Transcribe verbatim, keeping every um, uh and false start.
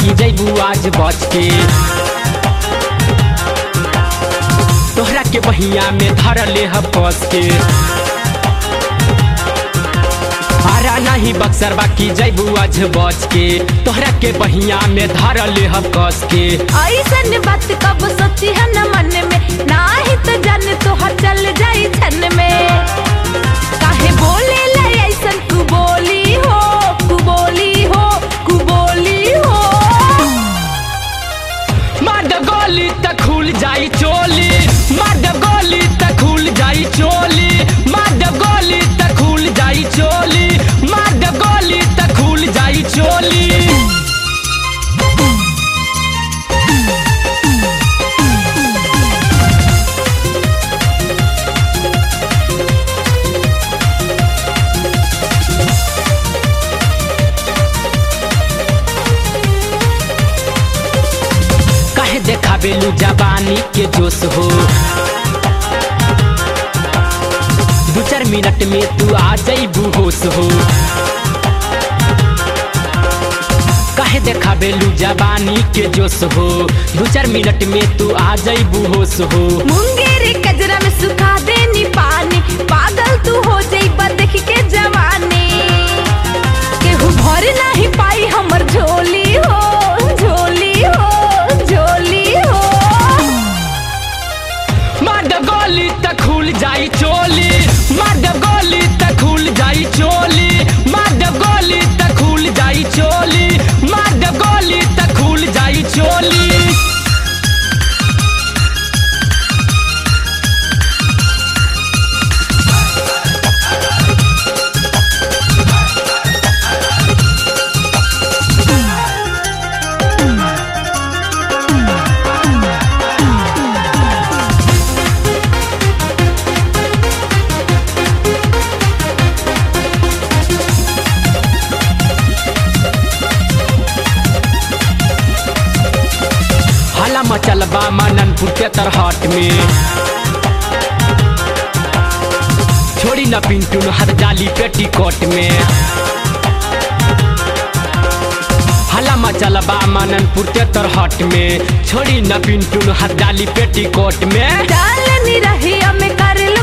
बाकी जैबू आज बच के। तोहरा के बहिया में धर ले हपस के। आरा नहीं बक्सर बाकी जैबू आज बच के। तोहरा के बहिया में धर ले हपस के। ऐसन बात कब सोची है न मन में, ना ही तो जाने तोहर चल जाई छन में। काहे बोले ला ऐसन तू बोली हो, तू बोली हो, तू बोली हो। मार गोली तक खुल जाई चोली, मार गोली तक खुल जाई चोली, मार गोली तक खुल जाई चोली, मार गोली तक खुल जाई चोली। काहे देखाबेलू जवानी के जोश हो, दो चार मिनट में तू आ जाइबू होश हो। काहे देखाबेलू जवानी के जोश हो, दो चार मिनट में तू आ जाइबू होश हो। मुंगेरी कजरा में सुखा देनी पानी, पागल तू हो जाइबा देख के जवानी। केहू भर नहीं पाई हमर झोली हो, झोली हो, झोली हो। मार गोली तक खुल जाई चोली, मार गोली तक खुल जाई चोली, मार गोली तक खुल जाई चोली, मार गोली तक खुल जाई चोली। हाला मचल बा मननपुर के तरहट में, छोड़ी न पिंटू हर जाली पेटीकोट में। हाला मचल बा मननपुर के तरहट में, छोड़ी न पिंटू हर जाली पेटीकोट में। डालनी रही हमें कर